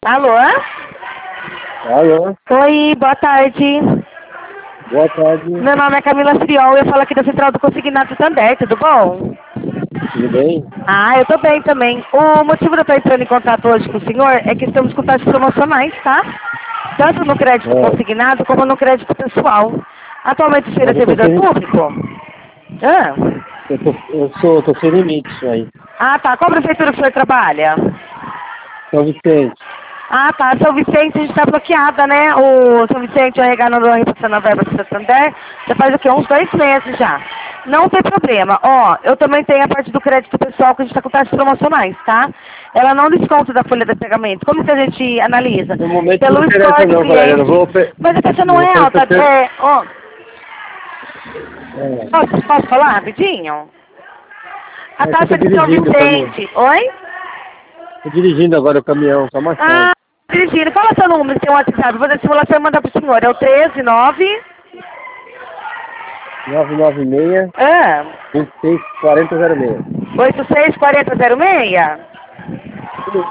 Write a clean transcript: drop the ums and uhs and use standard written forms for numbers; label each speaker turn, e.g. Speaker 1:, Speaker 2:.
Speaker 1: Alô?
Speaker 2: Alô?
Speaker 1: Oi, boa tarde.
Speaker 2: Boa tarde.
Speaker 1: Meu nome é Camila Friol, eu falo aqui da Central do Consignado Santander, tudo bom?
Speaker 2: Tudo bem?
Speaker 1: Ah, eu tô bem também. O motivo de eu estar entrando em contato hoje com o senhor é que estamos com taxas promocionais, tá? Tanto no crédito
Speaker 2: É,
Speaker 1: consignado como no crédito pessoal. Atualmente o senhor é
Speaker 2: mas
Speaker 1: servidor público? Ah.
Speaker 2: eu tô sem limite isso aí.
Speaker 1: Ah, tá. Qual prefeitura o senhor trabalha?
Speaker 2: São Vicente.
Speaker 1: Ah, tá. São Vicente está bloqueada, né? O São Vicente arrecadando a repassando a verba do Santander já faz o quê? Uns 2 meses já. Não tem problema. Ó, eu também tenho a parte do crédito pessoal que a gente está com taxas promocionais, tá? Ela não desconta da folha de pagamento. Como que a gente analisa?
Speaker 2: No momento não
Speaker 1: Pelo
Speaker 2: interessa
Speaker 1: score de
Speaker 2: não, colega. Eu não
Speaker 1: cliente.
Speaker 2: vou...
Speaker 1: Mas a taxa
Speaker 2: Eu
Speaker 1: não
Speaker 2: vou
Speaker 1: é
Speaker 2: fazer
Speaker 1: alta.
Speaker 2: seu...
Speaker 1: Posso falar rapidinho? A
Speaker 2: É que eu tô
Speaker 1: taxa de São
Speaker 2: dirigindo o caminhão.
Speaker 1: Vicente. Oi?
Speaker 2: Tô dirigindo agora o caminhão, tá mais
Speaker 1: Ah,
Speaker 2: tarde.
Speaker 1: Virgínia, fala seu número, seu WhatsApp. Vou fazer a simulação e mandar pro senhor. É o 139...
Speaker 2: 996
Speaker 1: Ah,
Speaker 2: 26 40 06.
Speaker 1: 864006?